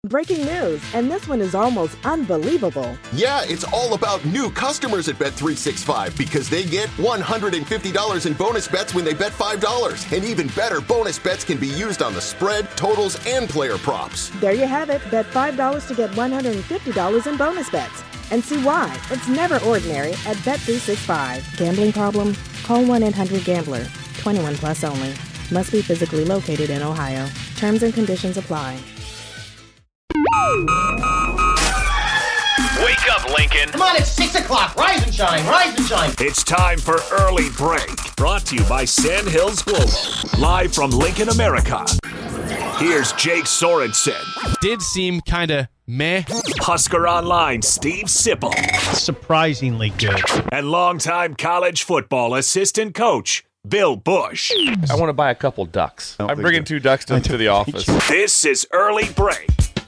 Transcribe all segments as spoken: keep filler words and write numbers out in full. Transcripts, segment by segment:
Breaking news, and this one is almost unbelievable. Yeah, it's all about new customers at Bet three sixty-five because they get one hundred fifty dollars in bonus bets when they bet five dollars. And even better, bonus bets can be used on the spread, totals, and player props. There you have it. Bet five dollars to get one hundred fifty dollars in bonus bets. And see why. It's never ordinary at Bet three sixty-five. Gambling problem? Call one eight hundred gambler. twenty-one plus only. Must be physically located in Ohio. Terms and conditions apply. Wake up, Lincoln. Come on, it's six o'clock. Rise and shine, rise and shine. It's time for Early Break. Brought to you by Sandhills Global. Live from Lincoln, America. Here's Jake Sorensen. Did seem kind of meh. Husker Online, Steve Sipple. Surprisingly good. And longtime college football assistant coach, Bill Bush. I want to buy a couple ducks. I'm bringing two ducks to, to the office. This is Early Break.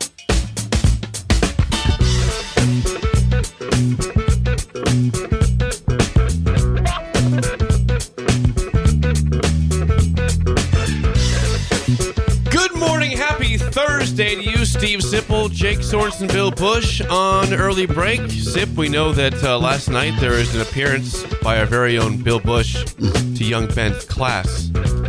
Good morning, happy Thursday to you, Steve Sipple, Jake Sorensen, Bill Bush on Early Break. Sip, we know that uh, last night there was an appearance by our very own Bill Bush to young Ben's class.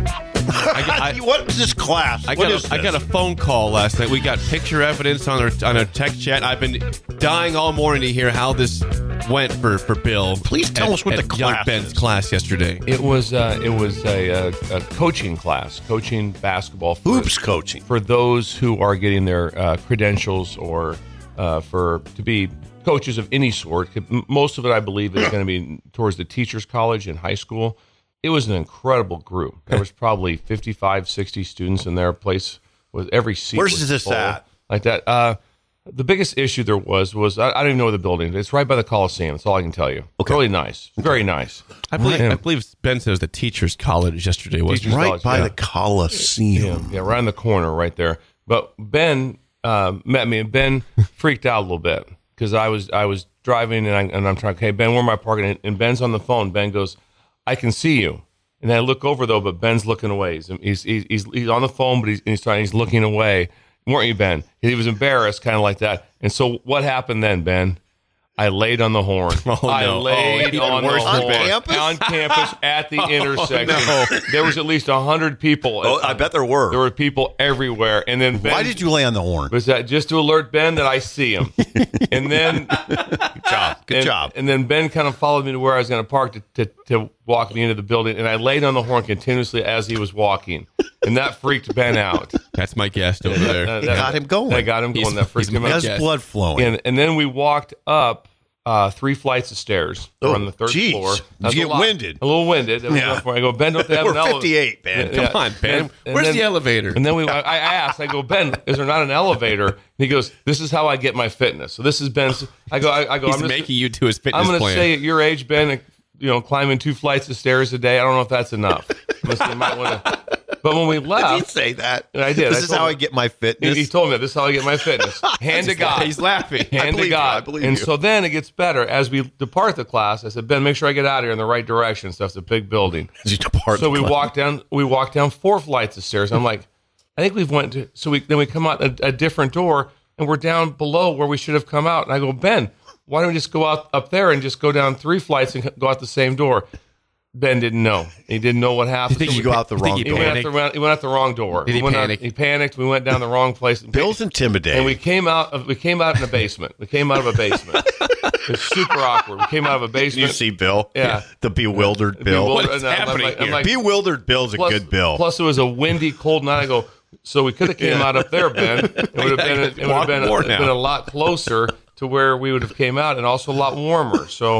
I, I, what is this class? I what got, is a, this? I got a phone call last night. We got picture evidence on our on our text chat. I've been dying all morning to hear how this went for, for Bill. Please tell at, us what at the class young Ben's is. class yesterday. It was uh, it was a, a, a coaching class, coaching basketball. For, Hoops coaching. for those who are getting their uh, credentials or uh, for to be coaches of any sort. Most of it, I believe, is going to be towards the teachers' college and high school. It was an incredible group. There was probably fifty-five, sixty students in their place. With every seat. Where's was this full, at? Like that. Uh, the biggest issue there was was I, I don't even know the building. It's right by the Coliseum. That's all I can tell you. Okay. Really nice. Very nice. I believe Right. I believe Ben said it was the teachers' college yesterday. Was Teachers' Right college, by yeah. the Coliseum. Yeah, right in the corner, right there. But Ben uh, met me, and Ben freaked out a little bit because I was I was driving, and, I, and I'm trying. Okay, Ben, where am I parking? And, and Ben's on the phone. Ben goes, "I can see you." And then I look over though, but Ben's looking away. He's he's he's, he's, he's on the phone, but he's he's trying. He's looking away. Weren't you, Ben? He was embarrassed, kind of like that. And so what happened then, Ben? I laid on the horn. Oh, I no. laid Oh, on the worse horn. on campus? On campus at the intersection. no. There was at least one hundred people. Oh, I bet there were. There were people everywhere. And then Ben, Why did you lay on the horn? was that just to alert Ben that I see him? And then Good job. Good and, job. And then Ben kind of followed me to where I was going to park to, to, to walk me into the building. And I laid on the horn continuously as he was walking. And that freaked Ben out. That's my guest over there. That, that- Got him going. That got him going. He's- that freaked he's him my out. Has guess. blood flowing. And, and then we walked up uh, three flights of stairs. Oh, We're on the third geez. floor. Did That's you a get lot. winded? A little winded. That was Yeah. enough. I go, Ben, don't they have We're an elevator? fifty-eight, Ben. Yeah. Come on, Ben. And- and Where's then- the elevator? And then we, I, I asked, I go, Ben, is there not an elevator? And he goes, this is how I get my fitness. So this is Ben's. I go, I, I go, He's I'm just, making you to his fitness I'm going to plan. say at your age, Ben, you know, climbing two flights of stairs a day. I don't know if that's enough. Listen, you might want to. But when we Did he left, say that? I did. This I is told how him. I get my he, fitness. he told me this is how I get my fitness. Hand to God. He's laughing. I Hand believe to you. God. I believe and you. so then it gets better. As we depart the class, I said, Ben, make sure I get out of here in the right direction. So it's a big building. As you depart So the we class. walk down. We walk down four flights of stairs. I'm like, I think we've went to. So we then we come out a, a different door, and we're down below where we should have come out. And I go, Ben, why don't we just go out up there and just go down three flights and go out the same door? Ben didn't know. He didn't know what happened. think You you go out the You think wrong he He door. went, out panicked? the, wrong- he went out the wrong door. Did he went out- panic? he panicked. We went down the wrong place. Bill's intimidating. And we came out of we came out in a basement. We came out of a basement. It was super awkward. We came out of a basement. you see Bill? Yeah. The bewildered Bill. Bewildered- What is and I'm happening like- I'm here? like, Bewildered Bill's a plus, good Bill. Plus, it was a windy, cold night. I go, so we could have came out up there, Ben. It would have been, it would have been, More a, now. been a lot closer to where we would have came out, and also a lot warmer. So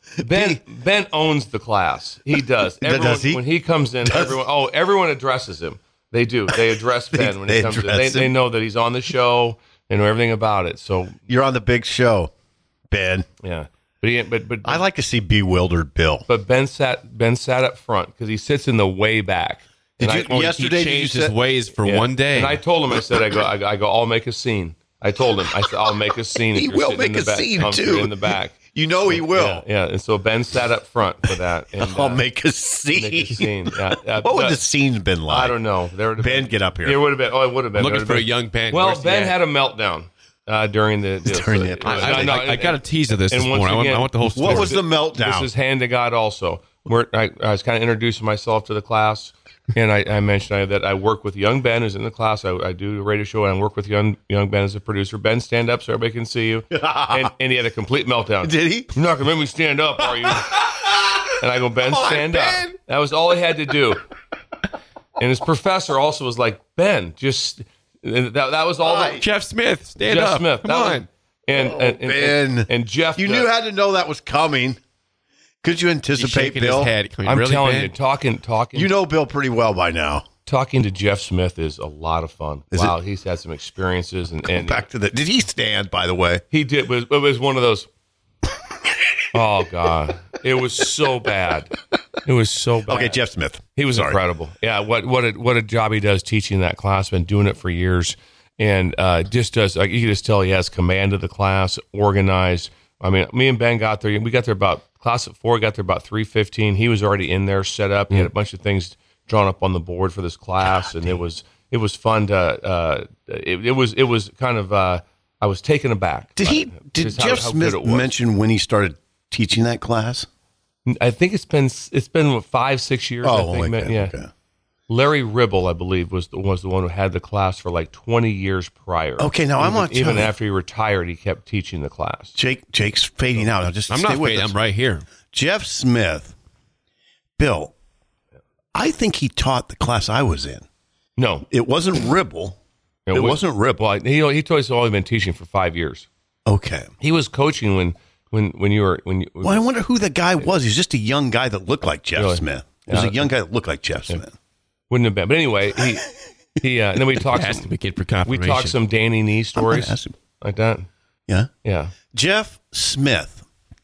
Ben Ben owns the class. He does. Everyone, Does he? When he comes in, everyone oh everyone addresses him. They do. They address Ben when they he comes in. They, address they him? know that he's on the show. They know everything about it. So You're on the big show, Ben. yeah, but he, but but I like to see bewildered Bill. but Ben sat Ben sat up front because he sits in the way back. Did And you- I- yesterday, he did you changed say- his ways for Yeah. one day. And I told him, I said, I go, I go, I go I'll make a scene. I told him, I said, I'll make a scene. If He you're will sitting in make the a back, scene, comfy too. in the back. You know he will. Yeah, yeah. And so Ben sat up front for that. And, I'll uh, make a scene. make a scene. Yeah, yeah, What would but- the scene been like? I don't know. There would have Ben, been, get up here. It would have been. Oh, it would have been. Looking There would for have a been- young Ben. Well, Where's he Ben at? had a meltdown uh, during the During the uh, I, I, no, I, I got a tease of this and this once morning. I want, again- I want the whole story. What was the meltdown? This is hand to God also. We're, I, I was kind of introducing myself to the class, and I, I mentioned I, that I work with young Ben, who's in the class. I, I do a radio show, and I work with young young Ben as a producer. Ben, stand up so everybody can see you. and, and he had a complete meltdown. Did he? You're not going to make me stand up, are you? And I go, Ben, Come on, stand Ben. up. That was all he had to do. And his professor also was like, Ben, just, that, that was all. Right. that, Jeff Smith, stand Jeff up. Smith. Come that on. was- and, and, and, Ben. and, and Jeff. You uh, knew how to know that was coming. Could you He's anticipate shaking Bill? his head. Can we I'm really, telling Ben? you, talking, talking. You know Bill pretty well by now. Talking to Jeff Smith is a lot of fun. Is wow, it- he's had some experiences, and, and Back to the. Did he stand? By the way, he did. It was, it was one of those. Oh God, it was so bad. It was so bad. okay, Jeff Smith. He was Sorry. incredible. Yeah, what what a what a job he does teaching that class. Been doing it for years, and uh, just does. Like, you can just tell he has command of the class, organized. I mean, me and Ben got there. We got there about class at four. We got there about three fifteen. He was already in there, set up. He had a bunch of things drawn up on the board for this class, and it was it was fun to. Uh, it, it was it was kind of. Uh, I was taken aback. Did by he? it, Did just how- Jeff how good Smith it was. mention when he started teaching that class? I think it's been it's been what, five six years. I Oh, think, okay, man. yeah. okay. Larry Ribble, I believe, was the, was the one who had the class for like twenty years prior. Okay, now I'm even, not even telling- after he retired, he kept teaching the class. Jake, Jake's fading out. I'll just I'm stay not with fading. us. I'm right here. Jeff Smith, Bill. I think he taught the class I was in. No, It wasn't Ribble. It, was- wasn't Ribble. Well, he he told us he's only been teaching for five years. Okay. He was coaching when when when you were when you. Well, I wonder who the guy was. He was just a young guy that looked like Jeff Really? Smith. He was Yeah. a young guy that looked like Jeff Smith. Wouldn't have been, but anyway, he he. Uh, and then we talked. Asked Some, him again for we confirmation. talked some Danny Nee I'm gonna stories ask him. like that. Yeah. Yeah. Jeff Smith.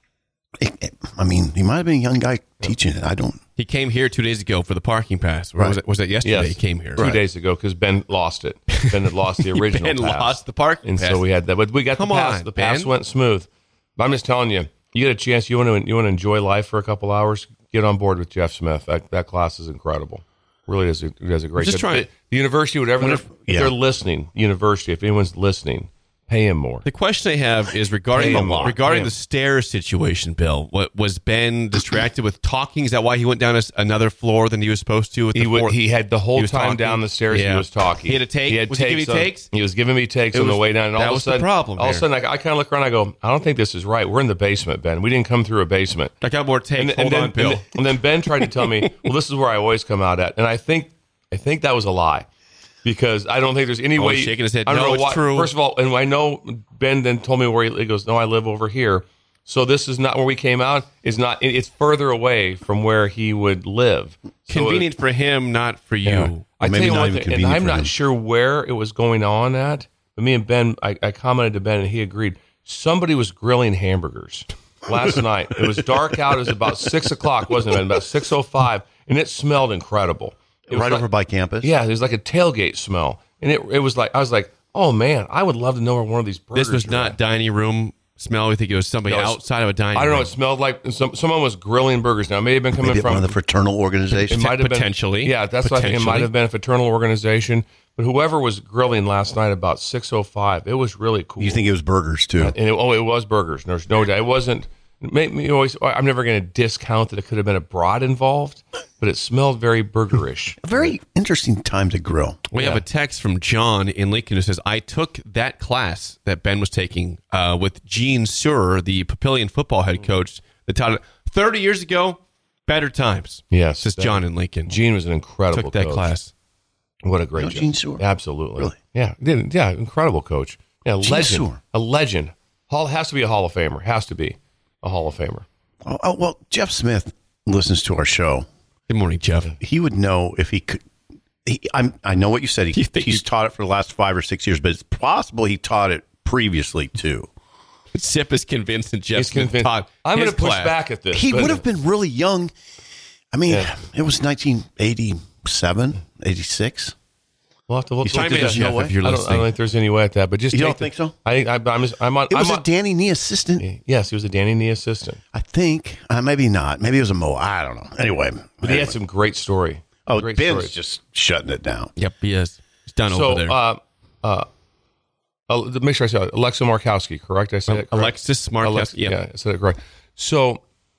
It- it- I mean, he might have been a young guy teaching it. I don't. He came here two days ago for the parking pass. Or Right. was it was it yesterday Yes. he came here? Two days ago because Ben lost it. Ben had lost the original. Ben pass. lost the parking and pass. so we had that. But we got Come the pass. on, the pass Ben. went smooth. But I'm just telling you, you get a chance. You want to you want to enjoy life for a couple hours. Get on board with Jeff Smith. That that class is incredible. Really does a, does a great Just job. trying- The, the university, whatever, they're, if yeah. they're listening, university, if anyone's listening, pay him more. The question I have is regarding Pay him a lot. regarding Pay him. the stairs situation, Bill. What was Ben distracted with talking? Is that why he went down a s another floor than he was supposed to? With He the would, fourth- he had the whole he was time talking? down the stairs. Yeah. He was talking. He had a take? He had Was he giving you on- takes? He was giving me takes It on the was- way down. And all that of a was the sudden, problem all of a here. sudden, I, I kind of look around. I go, I don't think this is right. We're in the basement, Ben. We didn't come through a basement. I got more takes. And, Hold and then, on, Bill. And then, and then Ben tried to tell me, well, this is where I always come out at, and I think, I think that was a lie, because I don't think there's any Oh, way. he's shaking his head. I don't No, know it's why. true. First of all, and I know Ben then told me where he, he goes. No, I live over here. So this is not where we came out. Is not. it- It's further away from where he would live. So it- Convenient for him, not for you. yeah. I maybe tell you not one even thing, and convenient I'm for not him. sure where it was going on at, but me and Ben, I, I commented to Ben, and he agreed. Somebody was grilling hamburgers last night. It was dark out. It was about six o'clock, wasn't it? About six o five, and it smelled incredible. It was Right like- over by campus. Yeah, there's like a tailgate smell, and it it was like I was like, oh man, I would love to know where one of these burgers. This was are not at. dining room smell. We think it was somebody No, it's- outside of a dining I don't know. room. It smelled like some, someone was grilling burgers. Now it may have been coming Maybe from one of the fraternal organizations. It might have Potentially. been, yeah, that's what I think. It might Potentially. have been a fraternal organization, but whoever was grilling last night about six oh five, it was really cool. You think it was burgers too? And it, oh, it was burgers. There's no doubt. It wasn't. It made me always. I'm never going to discount that it could have been a broad involved, but it smelled very burgerish. A very interesting time to grill. We have a text from John in Lincoln who says, I took that class that Ben was taking uh, with Gene Surer, the Papillion football head coach, that taught it thirty years ago. Better times. Yes, Says that- John in Lincoln. Gene was an incredible took that coach. class. What a great You know job. Gene Surer? Absolutely. Really? Yeah. Didn't- Yeah. Incredible coach. Yeah. Gene Legend. Surer. A legend. Hall has to be a Hall of Famer. Has to be a Hall of Famer. Oh, oh, well, Jeff Smith listens to our show. Good morning, Jeff. He would know if he could. He, I'm, I know what you said. He, You think he's he- taught it for the last five or six years, but it's possible he taught it previously too. Sip is convinced that Jeff He's Smith convinced. taught I'm going his to push class. back at this. He but- would have been really young. I mean, Yeah. it was nineteen eighty-seven, eighty-six. We'll have to look. You look think at there's that. no Jeff, way? if you're I don't, I listening. don't think there's any way at that. But just You take don't the- think so? I think I, I'm. just- I'm on. It was I'm a Danny Nee assistant. on, yes, he was a Danny Nee assistant. I think. Uh, maybe not. Maybe it was a Mo. I don't know. Anyway. But he had some great story. Oh, great Ben's stories. just shutting it down. Yep, he is. He's done So, over there. uh, uh, uh, to make sure I said it, Alexa Markowski, correct? I said it correct? Alexis Markowski, Alexa- yeah. yeah, I said it correct. So,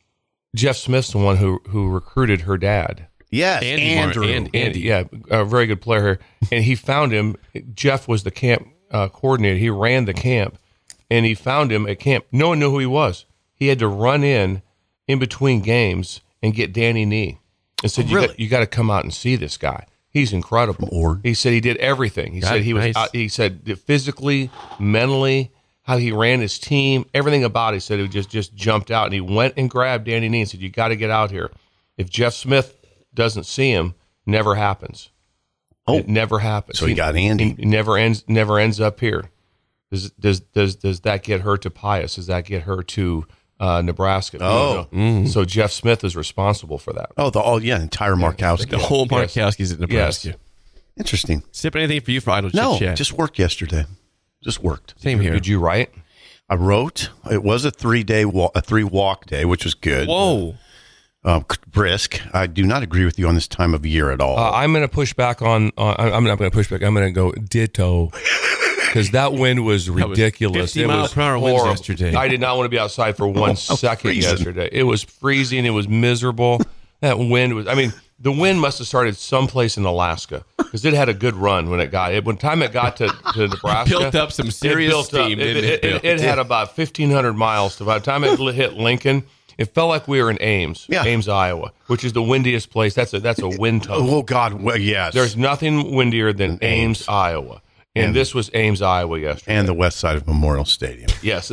Jeff Smith's the one who who recruited her dad. Yes, Andy Mar- Andrew. and- And yeah, a very good player here. And he found him. Jeff was the camp uh, coordinator. He ran the camp, and he found him at camp. No one knew who he was. He had to run in in between games and get Danny Nee and said, Oh, "You really? got, you got to come out and see this guy. He's incredible." Ord. He said he did everything. He God, said he was. nice. Uh, he said that physically, mentally, how he ran his team, everything about it. He said it just just jumped out, and he went and grabbed Danny Nee and said, "You got to get out here. If Jeff Smith doesn't see him, never happens. Oh. It never happens. So he got Andy. He never ends. Never ends up here. Does does does does that get her to Pius? Does that get her to uh, Nebraska? Oh. You know? So Jeff Smith is responsible for that. Oh, the all yeah, entire Markowski. the whole yes. Markowski's at Nebraska. Yes. Interesting. Sip, anything for you for Idle No, Chit Chat? just worked yesterday. Just worked. Same here. Did you write? I wrote. It was a three day walk, a three walk day, which was good. Whoa. Um, brisk. I do not agree with you on this time of year at all. Uh, I'm going to push back on. on I'm not going to push back. I'm going to go ditto because that wind was was ridiculous. fifty it mile was per hour winds horrible. yesterday. I did not want to be outside for one second freezing. yesterday. It was freezing. It was miserable. That wind was. I mean, the wind must have started someplace in Alaska because it had a good run when it got. It, when time it got to, to Nebraska, Built up some serious it built up. steam, It, didn't it, it, it, Bill? it had about fifteen hundred miles. To by the time it hit Lincoln. It felt like we were in Ames, Yeah. Ames, Iowa, which is the windiest place. That's a that's a wind tunnel. oh God, well, yes. There's nothing windier than Ames, Ames. Iowa, and, And- this was Ames, Iowa yesterday. and the west side of Memorial Stadium. yes,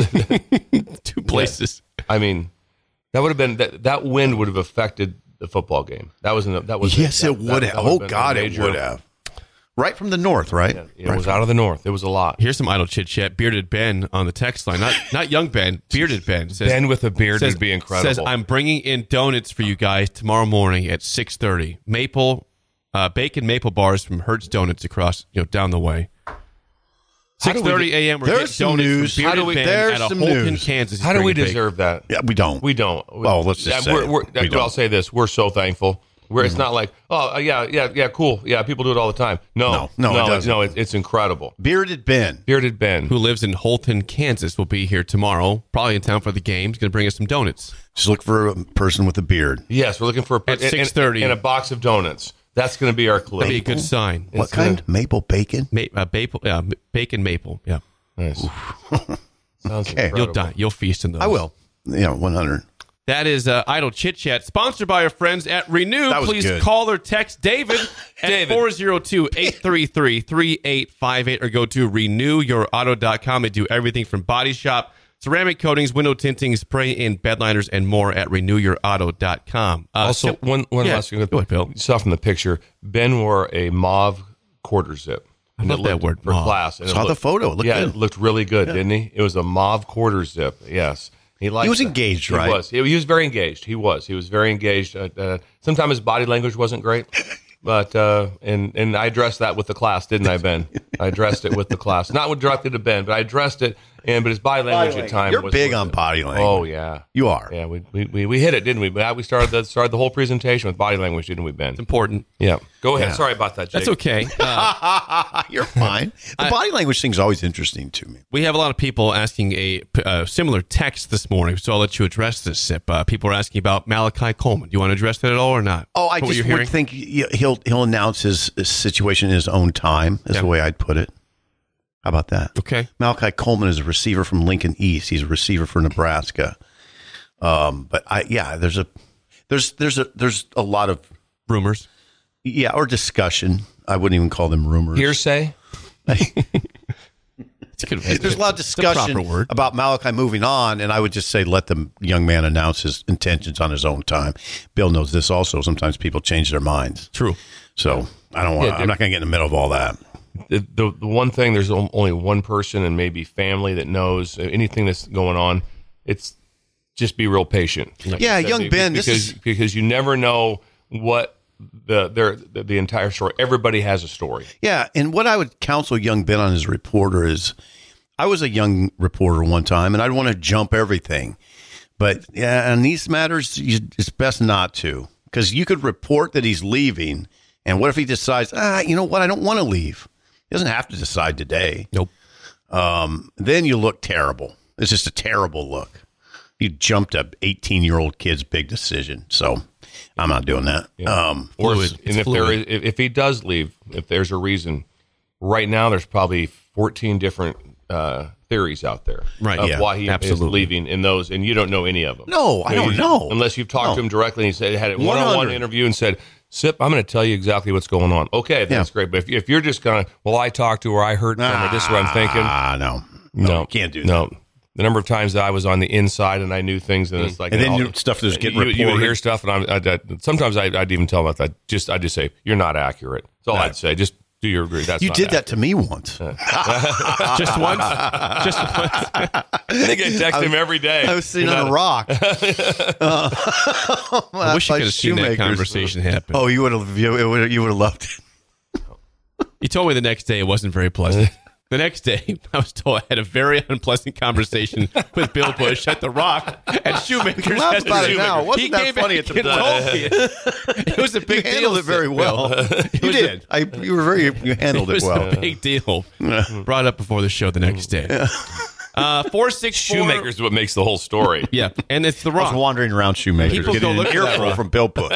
Two places. I mean that would have been that that wind would have affected the football game. That was an, that was Yes, that- it would that- have. that would Oh been a God, it major- would have. Right from the north, right? Yeah, it right was from- out of the north. It was a lot. Here's some Idle Chit Chat. Bearded Ben on the text line. Not not young Ben. Bearded Ben. Says, Ben with a beard says, would be incredible. Says, I'm bringing in donuts for you guys tomorrow morning at six thirty. Maple, uh, bacon maple bars from Hertz Donuts across, you know, down the way. How do six we thirty de- a.m. We're There's getting some donuts news. from How Bearded do we- Ben there's out of some Holton, news. Kansas. He's How do we bringing bacon. deserve that? Yeah, we don't. We don't. Well, let's just Yeah, say we're, it. we're, We but I'll don't. say this: we're so thankful. Where it's not like, oh yeah, yeah, yeah, cool, yeah, people do it all the time. No, No, no, it no, doesn't. no, it, it's incredible. Bearded Ben. Bearded Ben. Who lives in Holton, Kansas, will be here tomorrow, probably in town for the game. He's going to bring us some donuts. Just look for a person with a beard. Yes, we're looking for a At and- six thirty. and, and a box of donuts. That's going to be our clue. That'd be a good sign. What It's gonna- kind? Maple bacon. Ma- uh, maple, uh, m- bacon maple. Yeah, Nice. Sounds Okay. incredible. you'll die. You'll feast in those. I will. Yeah, one hundred. That is uh, Idle Chit Chat, sponsored by our friends at Renew. That was Please good. call or text David at David. four oh two, eight three three, three eight five eight or go to renew your auto dot com. They do everything from body shop, ceramic coatings, window tinting, spray in bed liners, and more at renew your auto dot com. Uh, Also, so- one one yeah, last thing. go ahead, Bill. You saw from the picture, Ben wore a mauve quarter zip. I And love it that looked- word, for mauve. class. And it Saw the looked- photo. It looked yeah, good. it looked really good, didn't he? It was a mauve quarter zip. Yes, he liked. He was that. engaged, He right? was. He, he was very engaged. He was. He was very engaged. Uh, uh, sometimes his body language wasn't great, but uh, and and I addressed that with the class, didn't I, Ben? I addressed it with the class, not with directly to Ben, but I addressed it. And but his body language at times. You're was, big was- on body language. Oh yeah. You are. Yeah, we, we, we, we hit it, didn't we? But we started the started the whole presentation with body language, didn't we, Ben? It's important. Yeah. Go ahead. Yeah. Sorry about that, Jake. That's okay. Uh, You're fine. The body language thing's always interesting to me. we have a lot of people asking a uh, similar text this morning, so I'll let you address this, Sip. Uh, people are asking about Malachi Coleman. Do you want to address that at all or not? Oh, I What just you're would hearing? think y- he'll he'll announce his, his situation in his own time. Is Yeah. the way I'd put it. How about that? Okay. Malachi Coleman is a receiver from Lincoln East. He's a receiver for Nebraska. Um, but I yeah, there's a there's there's a there's a lot of Rumors. yeah or discussion. I wouldn't even call them rumors. Hearsay. It's good. There's a lot of It's the proper discussion word. about Malachi moving on, and I would just say let the young man announce his intentions on his own time. Bill knows this also. Sometimes people change their minds. True. So I don't want. Yeah, I'm not going to get in the middle of all that. The, the the one thing, there's on- only one person and maybe family that knows anything that's going on. It's just be real patient. Like Yeah, you said, young because- Ben, this because is- because you never know what the their the, the entire story. Everybody has a story. Yeah, and what I would counsel young Ben on as a reporter is, I was a young reporter one time, and I'd want to jump everything. But yeah, on these matters, you, it's best not to, because you could report that he's leaving, and what if he decides, ah, you know what, I don't want to leave. He doesn't have to decide today. Nope. Um, then you look terrible. It's just a terrible look. You jumped a eighteen-year-old kid's big decision, so I'm not doing that. Yeah. Um, Or Fluid. if, It's and if fluid. there is, if, if he does leave, if there's a reason, right now there's probably fourteen different uh, theories out there Right, of yeah, why he absolutely. is leaving, in those, and you don't know any of them. No, I don't you- know. unless you've talked No. to him directly and he said had a one one-on-one hundred interview and said, "Sip, I'm going to tell you exactly what's going on." Okay, that's Yeah. great. But if, if you're just going to, well, I talked to her, I heard from her, this is what I'm thinking. Ah, no. No, you can't do that. No. The number of times that I was on the inside and I knew things, and it's like, And then you know, your stuff that's getting you, you would reported. hear stuff, and I'm, I, I, sometimes I, I'd even tell them that. Just I just say, "You're not accurate." That's all Right. I'd say. Just do your agree. That's You not did that accurate. to me once. Just once? Just once? I think I text him every day. I was sitting You're on a not- rock. Uh, I wish you by could have seen that Shoemakers. conversation happen. Oh, you would have. You would. You would have loved it. He told me the next day it wasn't very pleasant. The next day, I was told I had a very unpleasant conversation with Bill Bush at The Rock at Shoemakers. You laugh at about it Shoemakers. now. Wasn't He that came funny back at the and time? told me it. It was a You big deal. handled it very Bill. well. It You was did. I. You were very. You handled It it was well. a big deal. Brought up before the show the next day. Uh, four six four. Shoemakers is what makes the whole story. Yeah, and it's The I was Rock. wandering around Shoemakers People getting go an look at that earful rock. from Bill Bush.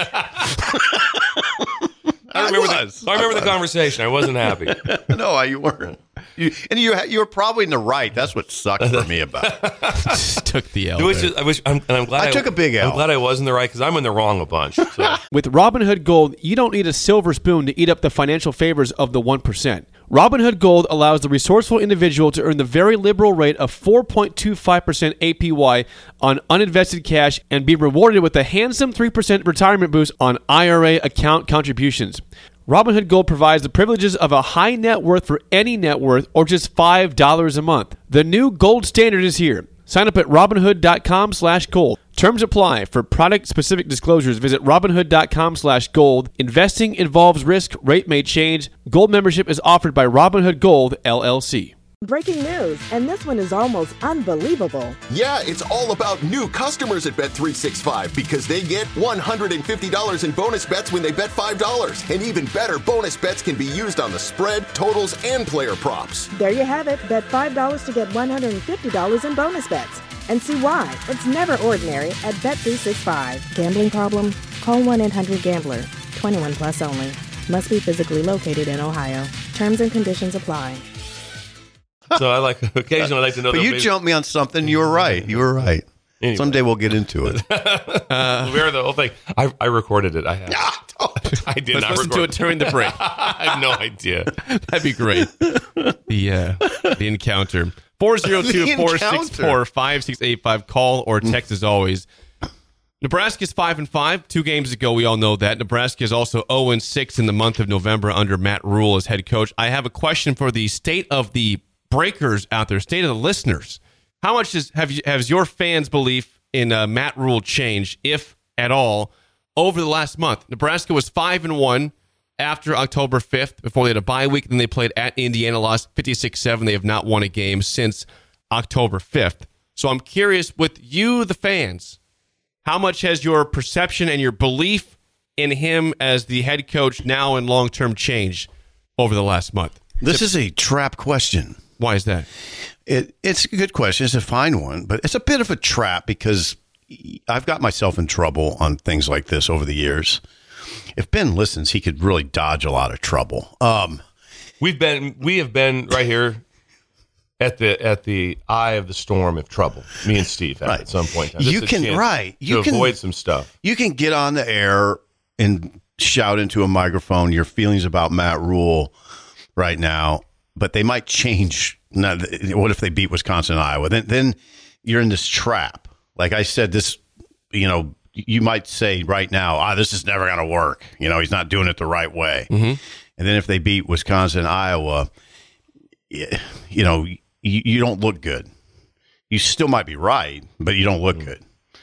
I remember, was. the, I remember the conversation. I wasn't happy. No, you weren't. You, and you you were probably in the right. That's what sucked for me about it. Took the L. It was there. just, I wish, I'm, and I'm glad I took a big L. I'm glad I was in the right because I'm in the wrong a bunch. So. With Robinhood Gold, you don't need a silver spoon to eat up the financial favors of the one percent. Robinhood Gold allows the resourceful individual to earn the very liberal rate of four point two five percent A P Y on uninvested cash and be rewarded with a handsome three percent retirement boost on I R A account contributions. Robinhood Gold provides the privileges of a high net worth for any net worth or just five dollars a month. The new gold standard is here. Sign up at Robinhood.com slash gold. Terms apply. For product-specific disclosures, visit Robinhood.com slash gold. Investing involves risk. Rate may change. Gold membership is offered by Robinhood Gold, L L C. Breaking news, and this one is almost unbelievable. Yeah, it's all about new customers at Bet three sixty-five because they get one hundred fifty dollars in bonus bets when they bet five dollars. And even better, bonus bets can be used on the spread, totals, and player props. There you have it. Bet five dollars to get one hundred fifty dollars in bonus bets. And see why. It's never ordinary at Bet three sixty-five. Gambling problem? Call one eight hundred gambler. twenty-one plus only. Must be physically located in Ohio. Terms and conditions apply. So I like occasionally I like to know. But that you maybe- jumped me on something. You were right. You were right. Anyway. Someday we'll get into it. Uh, we are the whole thing. I, I recorded it. I have. I did Let's not listen to record it during the break. I have no idea. That'd be great. The uh, the encounter. four oh two, four six four, five six eight five. Call or text as always. Nebraska's five and five. Two games ago, we all know that. Nebraska is also oh and six in the month of November under Matt Rule as head coach. I have a question for the state of the breakers out there, state of the listeners. How much is, have you, has your fans' belief in uh, Matt Rule changed, if at all, over the last month? Nebraska was five and one after October fifth, before they had a bye week. Then they played at Indiana, lost fifty-six seven. They have not won a game since October fifth. So I'm curious, with you, the fans, how much has your perception and your belief in him as the head coach now and long-term changed over the last month? This is a trap question. Why is that? It, it's a good question. It's a fine one, but it's a bit of a trap because I've got myself in trouble on things like this over the years. If Ben listens, he could really dodge a lot of trouble. Um, We've been we have been right here at the at the eye of the storm of trouble. Me and Steve have Right. at some point. in time. This You is a can- chance right. You to can- avoid some stuff. you can get on the air and shout into a microphone your feelings about Matt Rule right now, but they might change. Now, what if they beat Wisconsin and Iowa? Then, then you're in this trap. Like I said, this, you know, you might say right now, ah, this is never going to work. You know, he's not doing it the right way. Mm-hmm. And then if they beat Wisconsin and Iowa, you know, you, you don't look good. You still might be right, but you don't look good.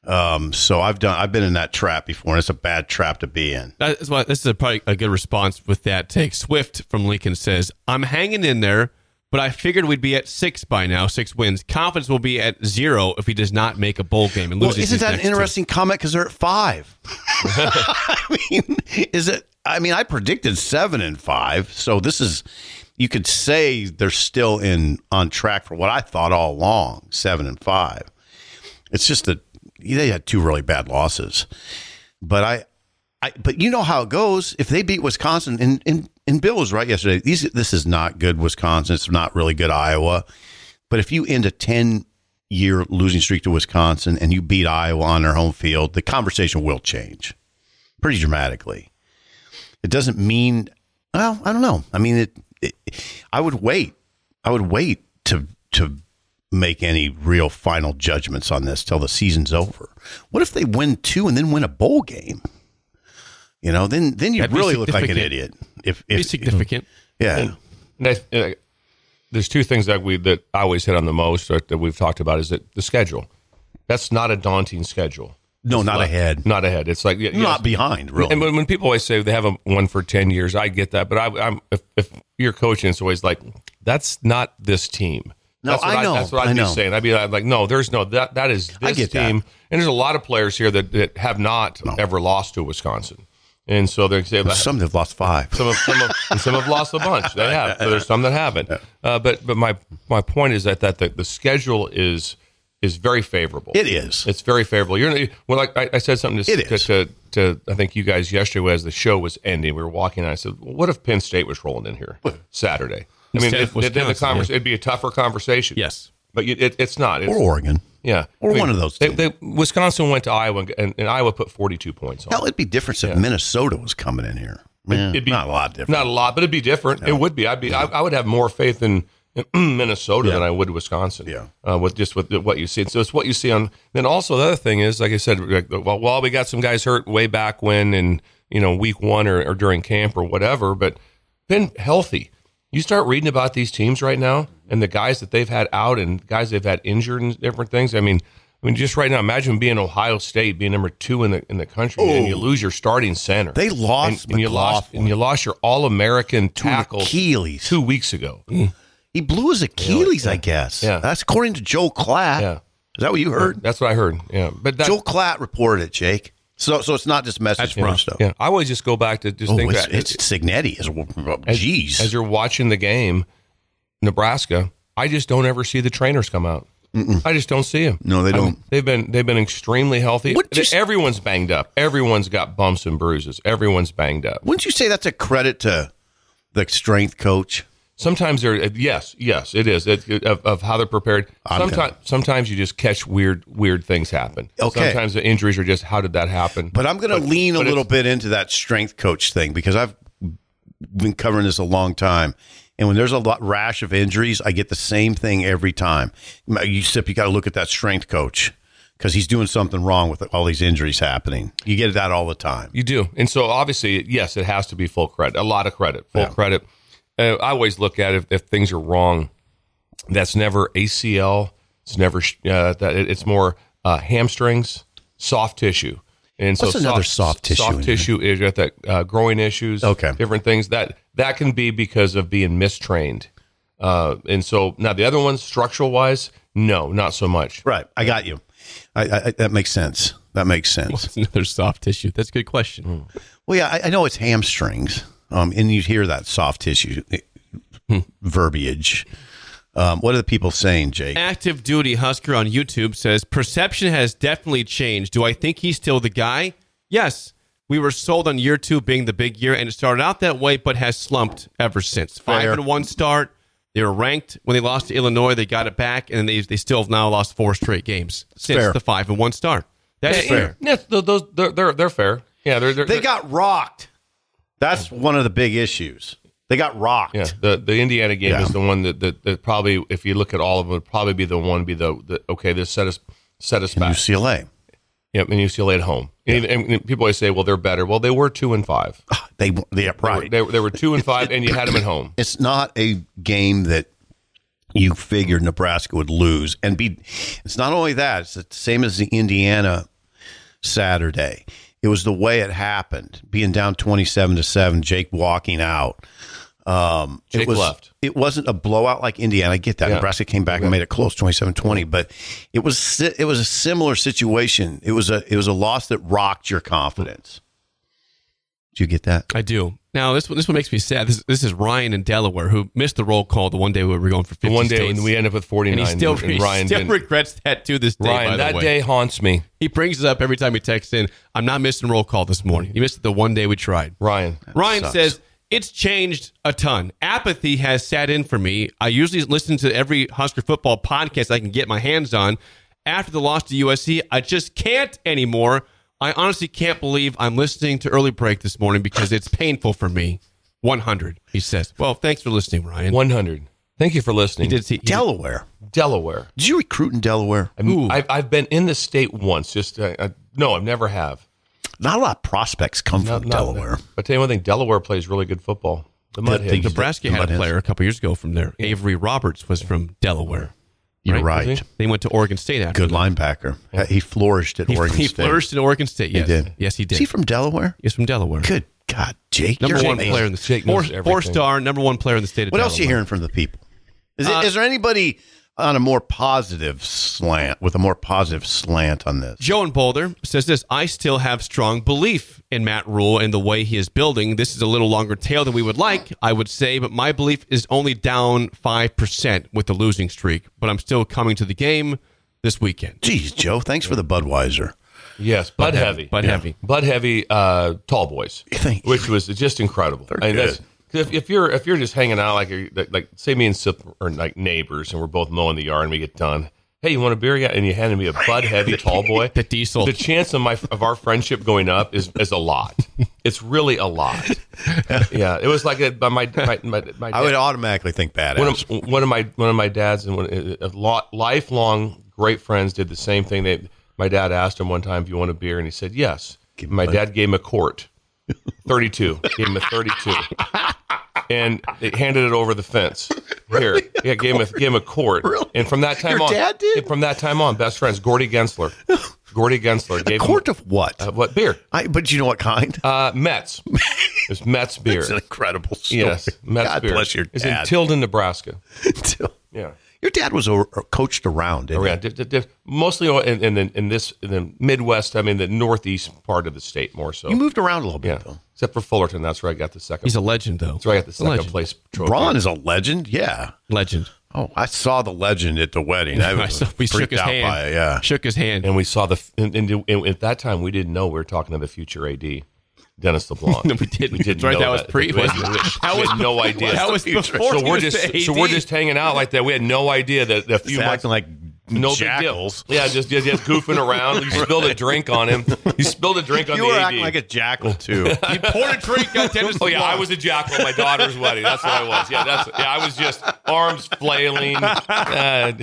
Um, so I've done. I've been in that trap before, and it's a bad trap to be in. That's why this is a, probably a good response with that take. Swift from Lincoln says, "I'm hanging in there, but I figured we'd be at six by now, six wins. Confidence will be at zero if he does not make a bowl game and Well, loses." isn't his that an next two. interesting comment? Because they're at five. I mean, is it? I mean, I predicted seven and five, so this is. You could say they're still in on track for what I thought all along, seven and five. It's just that they had two really bad losses, but I, I, but you know how it goes. If they beat Wisconsin, and, and, and Bill was right yesterday. These, this is not good Wisconsin. It's not really good Iowa. But if you end a ten-year losing streak to Wisconsin and you beat Iowa on their home field, the conversation will change pretty dramatically. It doesn't mean, well, I don't know. I mean, it. it I would wait. I would wait to to. make any real final judgments on this till the season's over. What if they win two and then win a bowl game? You know, then then you That'd be really look like an significant. idiot. If, Be if significant. yeah, And, and I, uh, there's two things that we that I always hit on the most or that we've talked about is that the schedule. That's not a daunting schedule. no, It's not like- ahead, Not ahead. It's like yes. not behind. Really, And when, when people always say they have a one for ten years, I get that. But I, I'm if, if you're coaching, it's always like that's not this team. No, that's what I know. That's what I'd I be know. saying. I'd be like, no, there's no that. That is I this get that. team. And there's a lot of players here that, that have not ever lost to Wisconsin, and so they're saying some have lost five. some of some have, and some have lost a bunch. They have. So there's some that haven't. Uh, but but my my point is that that the, the schedule is is very favorable. It is. It's very favorable. You're well. Like I, I said something to, It to, is. to to I think you guys yesterday as the show was ending. We were walking, and I said, well, "What if Penn State was rolling in here Saturday?" I mean, Instead it, of it, then the Wisconsin, convers- yeah. it'd be a tougher conversation. Yes. But you, it, it's not. It's, Or Oregon. yeah, or one of those They, two. they, Wisconsin went to Iowa, and, and Iowa put forty-two points on. Hell, it'd be different if Minnesota was coming in here. Man, It'd be not a lot different. Not a lot, but it'd be different. It would be. I'd be. I, I would have more faith in, in Minnesota Yeah. than I would Wisconsin. Yeah. Uh, with just with what you see. So it's what you see on. Then also the other thing is, like I said, like, well, well, we got some guys hurt way back when, in you know, week one or, or during camp or whatever, but been healthy. You start reading about these teams right now and the guys that they've had out and guys they've had injured and different things. I mean, I mean, just right now, imagine being Ohio State, being number two in the in the country, and you lose your starting center. They lost and, and you lost McLaughlin. and you lost your All American tackle Achilles. two weeks ago. He blew his Achilles, I guess. Yeah. That's according to Joe Klatt. Yeah. Is that what you heard? That's what I heard. Yeah, but that, Joe Klatt reported it, Jake. So, so it's not just message yeah, from stuff. yeah, I always just go back to just Oh, think it's, that it's Signetti. It's, as, geez. as you're watching the game, Nebraska, I just don't ever see the trainers come out. Mm-mm. I just don't see them. No, they I don't. mean, they've been they've been extremely healthy. Wouldn't you s- Everyone's banged up. Everyone's got bumps and bruises. Everyone's banged up. Wouldn't you say that's a credit to the strength coach? Sometimes they're yes, yes, it is it, it- of, of how they're prepared. I'm Sometimes sometimes you just catch weird weird things happen. Okay. Sometimes the injuries are just how did that happen? But I'm going to lean a but little it's- bit into that strength coach thing because I've been covering this a long time. And when there's a lot, rash of injuries, I get the same thing every time. You sip, you got to look at that strength coach because he's doing something wrong with all these injuries happening. You get that all the time. You do. And so obviously, yes, it has to be full credit, a lot of credit, full Yeah. credit. Uh, I always look at it if, if things are wrong, that's never A C L. It's never, uh, that it, it's more uh, hamstrings, soft tissue. And so What's another soft tissue in Soft tissue is got that uh, growing issues, Okay. different things that that can be because of being mistrained. Uh, and so now the other ones, structural wise, no, not so much. Right. I got you. I, I, that makes sense. That makes sense. It's another soft tissue. That's a good question. Well, yeah, I, I know it's hamstrings, um, and you hear that soft tissue verbiage. Um, what are the people saying, Jake? Active Duty Husker on YouTube says, perception has definitely changed. Do I think he's still the guy? Yes. We were sold on year two being the big year, and it started out that way, but has slumped ever since. Five Fair. and one start. They were ranked when they lost to Illinois. They got it back, and they they still have now lost four straight games since Fair. the five and one start. That's Yeah, fair. Yeah, th- those they're, they're they're fair. Yeah, they're, they're They they're- got rocked. That's one of the big issues. They got rocked. Yeah, the the Indiana game Yeah. is the one that, that that probably, if you look at all of them, would probably be the one be the, the okay. This set us set us And back. U C L A. Yep, and U C L A at home. And, and people always say, well, they're better. Well, they were two and five. They, they, They were, right. they, were, they were two and five, and you had them at home. It's not a game that you figured Nebraska would lose and be. It's not only that; it's the same as the Indiana Saturday. It was the way it happened, being down twenty-seven to seven, Jake walking out. Um, Jake it was, left. It wasn't a blowout like Indiana. I get that. Yeah. Nebraska came back Yeah. and made it close, twenty-seven twenty. But it was si- it was a similar situation. It was a it was a loss that rocked your confidence. Did you get that? I do. Now, this one, this one makes me sad. This, this is Ryan in Delaware, who missed the roll call the one day we were going for fifty The one day states. when we ended up with forty-nine. And he still, and he Ryan still didn't. regrets that to this day, Ryan, by the that way. day haunts me. He brings it up every time he texts in. I'm not missing roll call this morning. He missed it the one day we tried. Ryan. Ryan sucks. says, it's changed a ton. Apathy has sat in for me. I usually listen to every Husker football podcast I can get my hands on. After the loss to U S C, I just can't anymore. I honestly can't believe I'm listening to Early Break this morning because it's painful for me. one hundred, he says. Well, thanks for listening, Ryan. one hundred. Thank you for listening. He did see, he Delaware. Delaware. Did you recruit in Delaware? I mean, I've, I've been in the state once. Just uh, uh, no, I've never have. Not a lot of prospects come Not- from not- Delaware. But tell you one thing, Delaware plays really good football. The The- Mudheads. the- Nebraska The had a Mudheads. player a couple years ago from there. Avery Roberts was from Delaware. You're Right? right. They went to Oregon State after Good that. linebacker. He flourished at He, Oregon he State. flourished at Oregon State, yes. He did. Yes, he did. Is he from Delaware? He's from Delaware. Good God, Jake. Number you're one amazing. player in the Jake four, knows everything. four star, number one player in the state of What Delaware. else are you hearing from the people? Is, it, Uh, is there anybody on a more positive slant, with a more positive slant on this? Joe in Boulder says this, I still have strong belief in Matt Rule and the way he is building. This is a little longer tail than we would like, I would say, but my belief is only down five percent with the losing streak. But I'm still coming to the game this weekend. Geez, Joe, thanks for the Budweiser. Yes, Bud Heavy. Bud Yeah. Heavy. Bud Heavy, uh, Tall Boys, Thank you. which was just incredible. They're I mean, good. that's- 'cause if, if you're if you're just hanging out like you're- like, like say me and Sip are like neighbors and we're both mowing the yard and we get done. Hey, you want a beer? Yeah, and you handed me a Bud Heavy Tall Boy. The diesel. The chance of my of our friendship going up is is a lot. It's really a lot. Yeah, it was like a, my my my, my, my I would automatically think badass. one of, one of my one of my dads and one, a lot, lifelong great friends did the same thing. They, my dad asked him one time if you want a beer, and he said yes. Give him My a- dad gave him a quart, thirty-two. Gave him a thirty-two, and they handed it over the fence. Here, yeah, gave him a, gave him a quart. Really? And from that time Your on, dad did? From that time on, best friends. Gordy Gensler. Gordy Gensler a gave quart him of what? uh, what beer? I, but you know what kind? Uh, Mets. It's Mets beer. It's an incredible story. Yes, Mets God beer. bless your It's in dad. Tilden, Nebraska. Yeah. Your dad was a, coached around, didn't Oh, yeah, he? di- di- di- mostly in, in, the- in this in the Midwest. I mean, the northeast part of the state more so. You moved around a little yeah, bit, though. except for Fullerton. That's where I got the second. He's a legend, though. That's where I got the second legend. place trophy. Ron is a legend. Yeah. Legend. Oh, I saw the legend at the wedding. I I was saw, we freaked shook his out hand. by it. Yeah. Shook his hand. And we saw the and, and, and at that time we didn't know we were talking to the future A D, Dennis LeBlanc. No, we didn't. We didn't Right, know that was pre- We had, was- we had- that we was had no before- idea. that was before so he we're was just the so A D. we're just hanging out like that. We had no idea that a few Just months acting like no big jackals. deal. Yeah, just, just just goofing around. You spilled a drink on him. You spilled a drink on You the were A D. acting like a jackal, too. You poured a drink on Dennis Oh yeah, LeBlanc. I was a jackal at my daughter's wedding. That's what I was. Yeah, that's yeah. I was just arms flailing. Uh,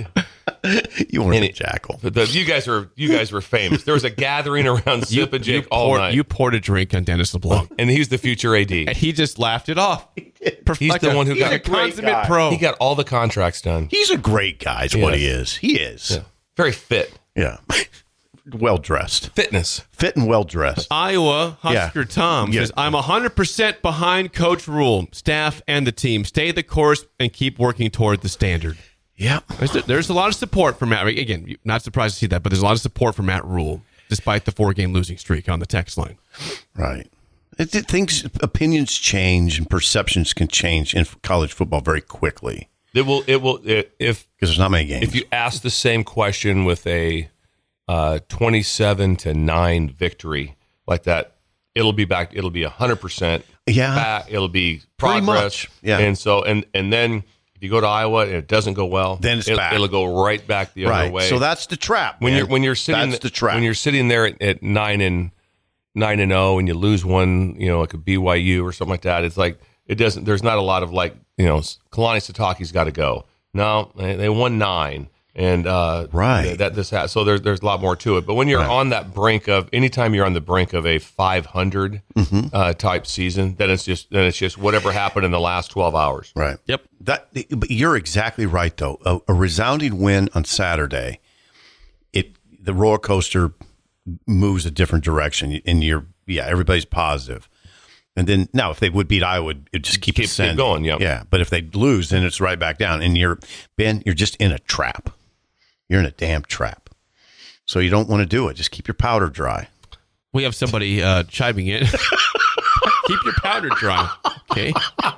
you weren't And a it- jackal. the, you guys were you guys were famous. There was a gathering around Zip and Jake all poured, night, You poured a drink on Dennis LeBlanc. and he's the future A D. And he just laughed it off. He's Like the a- one who he's got a consummate pro. He got all the contracts done. He's a great guy, is what Yes. he is. He is. Yeah. Very fit. Yeah. Well dressed. Fitness. Fit and well dressed. Iowa Husker Yeah. Tom Yeah. says, I'm one hundred percent behind Coach Rule, staff, and the team. Stay the course and keep working toward the standard. Yeah. There's, there's a lot of support for Matt. Again, you're not surprised to see that, but there's a lot of support for Matt Rule, despite the four-game losing streak on the text line. Right. It, it, things, opinions change and perceptions can change in college football very quickly It will. It will. It, if because there's not many games. if you ask the same question with a uh, twenty-seven to nine victory like that, it'll be back. It'll be a hundred percent. Yeah. back. It'll be Pretty progress. much, yeah. And so and and then if you go to Iowa and it doesn't go well, Then it's it'll, back. it'll go right back the right. other way. So that's the trap. when man. you're when you're sitting That's the trap. when you're sitting there at, at nine and nine and zero and you lose one, you know, like a B Y U or something like that. It's like it doesn't. There's not a lot of like you know, Kalani Sitake's got to go. No, they, they won nine, and uh, Right. that this has, so there's there's a lot more to it. But when you're Right. on that brink of anytime you're on the brink of a five hundred Mm-hmm. uh, type season, then it's just then it's just whatever happened in the last twelve hours. Right. Yep. That. But you're exactly right, though. A, a resounding win on Saturday. It the roller coaster moves a different direction, and you're yeah, everybody's positive. And then now, if they would beat Iowa, it just keep, Keep- ascending. keep going, yeah. yeah. But if they lose, then it's right back down, and you're Ben, you're just in a trap. You're in a damn trap. So you don't want to do it. Just keep your powder dry. We have somebody uh, chiming in. Keep your powder dry. Okay.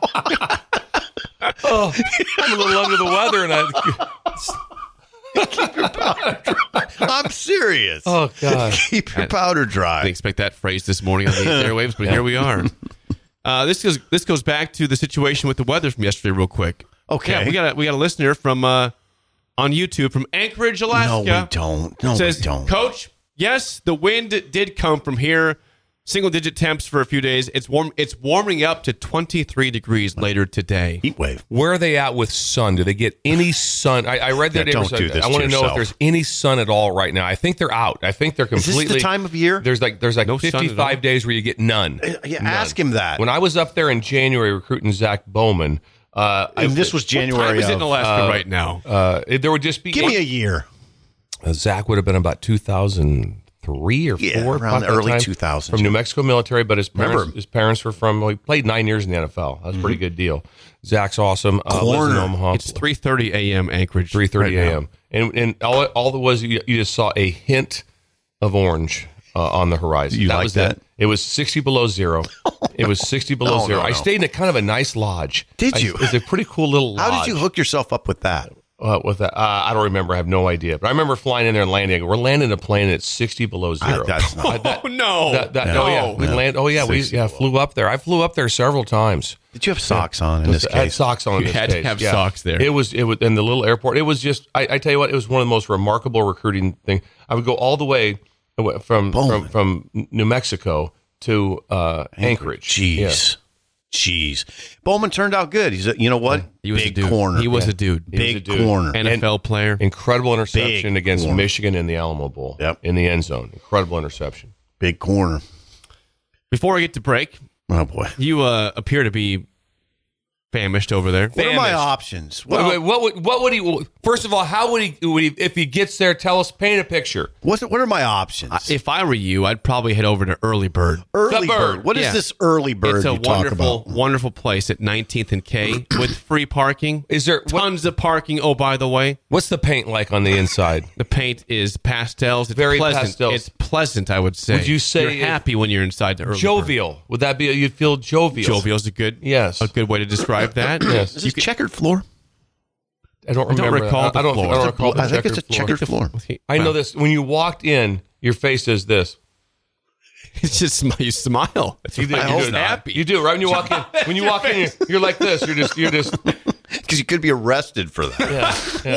Oh, I'm a little under the weather, and I. I'm serious. Oh God! Keep your powder I didn't dry. expect that phrase this morning on the airwaves, but here we are. Uh, this goes this goes back to the situation with the weather from yesterday, real quick. Okay. Yeah, we got a, we got a listener from uh, on YouTube from Anchorage, Alaska. No, we don't. No, Says, we don't. Coach, yes, the wind did come from here. Single digit temps for a few days. It's warm. It's warming up to twenty-three degrees later today. Heat wave. Where are they at with sun? Do they get any sun? I, I read that. Yeah, they were- don't do this I to want to know if yourself. there's any sun at all right now. I think they're out. I think they're Is completely. this the time of year? There's like there's like No sun at all? fifty-five days where you get none. Yeah, None. ask him that. When I was up there in January recruiting Zach Bowman, uh, I, and this was What time January. is it in of- Alaska right now? uh, it- there would just be. Give me a year. Uh, Zach would have been about two thousand three or Yeah, four, around about that early time, two thousands. from New Mexico military. But his parents, Remember him. his parents were from. Well, he played nine years in the N F L. That's a pretty good deal. Zach's awesome. Uh, lives in Corner. Omaha. It's three thirty a.m. Anchorage. three thirty right now. a.m. And and all all there was you, you just saw a hint of orange uh, on the horizon. You like was that? It. It was sixty below zero. It was sixty below No, zero. no, I no. stayed in a kind of a nice lodge. Did I- you? It's a pretty cool little lodge. How did you hook yourself up with that? Uh, with that, uh, I don't remember. I have no idea. But I remember flying in there and landing. I go, we're landing a plane at sixty below zero. I- that's not- Oh no! That, that, No. oh yeah, we No. land. Oh yeah, we sixty yeah below. flew up there. I flew up there several times. Did you have socks on in this I had case? socks on. in You this had to case, have yeah. socks there. It was it was in the little airport. It was just. I, I tell you what, it was one of the most remarkable recruiting thing. I would go all the way from Bowman. from from New Mexico to uh, Anchorage. Jeez. Yeah. Jeez. Bowman turned out good. He's a, you know what? He was Big a dude. corner. He was a dude. He was a Big dude. corner. N F L player. Incredible interception Big against corner. Michigan in the Alamo Bowl. Yep. In the end zone. Incredible interception. Big corner. Before I get to break, Oh, boy. you uh, appear to be famished over there. What are my Famished. options? Wait, What, wait, what would what would he? First of all, how would he, would he? If he gets there, tell us. Paint a picture. what's, what are my options? If I were you, I'd probably head over to Early Bird. early The bird. bird. What is Yeah. this early bird It's a you talk wonderful, about? wonderful place at nineteenth and K with free parking. Is there what, Tons of parking. Oh, by the way, what's the paint like on the inside? the paint is pastels. It's Very pleasant. pastels. It's pleasant, I would say. Would you say you're it- happy when you're inside the Early Bird? Jovial. Would that be? You'd feel jovial. Jovial's a good, Yes. a good way to describe that. Yes. Is this checkered floor? I don't I don't remember. recall that. the I don't. floor. I don't recall the I think it's a checkered floor. checkered floor. I know this. When you walked in, your face does this. It's just smi- you smile. It's You do. right. You It's do. happy. You do. Right when you walk in. When you walk in, you're, you're like this. You're just. You're just. Because you could be arrested for that. Yeah.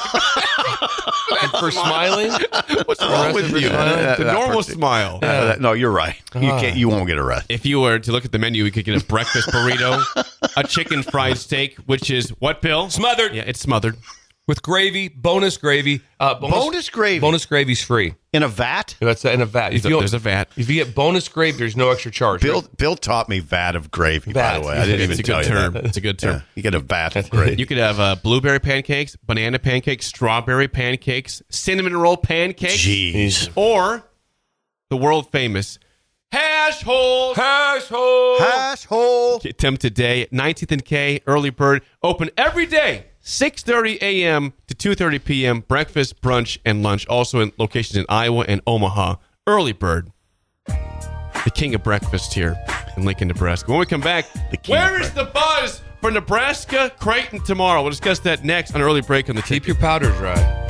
yeah. And for smiling. What's wrong with you? That- the that normal person- smile. Uh, that- no, you're right. You Ah. can't. You won't get arrested. If you were to look at the menu, we could get a breakfast burrito, a chicken fried steak, which is what, Bill? Smothered. Yeah, it's smothered. With gravy, bonus gravy. Uh, bonus, Bonus gravy? Bonus gravy's free. In a vat? That's in a vat. If There's a- you, there's a vat. If you get bonus gravy, there's no extra charge. Bill Bill taught me vat of gravy. Vat. By the way, I didn't It's even a tell good you term. that. It's a good term. Yeah, you get a vat of gravy. You could have uh, blueberry pancakes, banana pancakes, strawberry pancakes, cinnamon roll pancakes, Jeez. or the world famous hash holes. Hash hole. Hash hole. Get them today, nineteenth and K, early bird, open every day, six thirty a.m. to two thirty p.m., breakfast, brunch, and lunch. Also in locations in Iowa and Omaha. Early bird, the king of breakfast here in Lincoln, Nebraska. When we come back, The king of where is the buzz for Nebraska Creighton tomorrow? We'll discuss that next on Early Break on the Keep Keep your powder dry.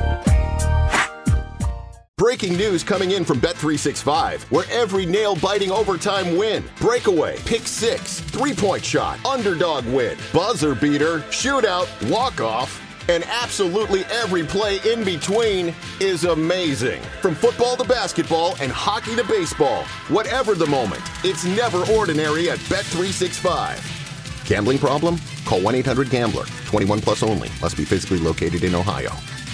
Breaking news coming in from Bet three sixty-five, where every nail-biting overtime win, breakaway, pick six, three-point shot, underdog win, buzzer beater, shootout, walk-off, and absolutely every play in between is amazing. From football to basketball and hockey to baseball, whatever the moment, it's never ordinary at Bet three sixty-five. Gambling problem? Call one eight hundred gambler. twenty-one plus only. Must be physically located in Ohio.